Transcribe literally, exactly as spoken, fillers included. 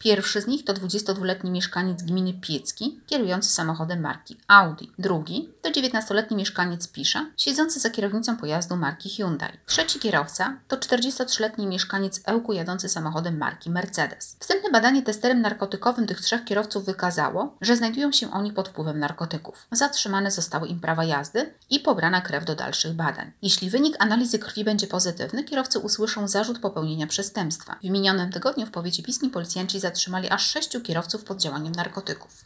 Pierwszy z nich to dwudziestodwuletni mieszkaniec gminy Piecki, kierujący samochodem marki Audi. Drugi to dziewiętnastoletni mieszkaniec Pisza, siedzący za kierownicą pojazdu marki Hyundai. Trzeci kierowca to czterdziestotrzyletni mieszkaniec Ełku jadący samochodem marki Mercedes. Wstępne badanie testerem narkotykowym tych trzech kierowców wykazało, że znajdują się oni pod wpływem narkotyków. Zatrzymane zostały im prawa jazdy i pobrana krew do dalszych badań. Jeśli wynik analizy krwi będzie pozytywny, kierowcy usłyszą zarzut popełnienia przestępstwa. W minionym tygodniu w powiecie Pisni policjanci zatrzymali aż sześciu kierowców pod działaniem narkotyków.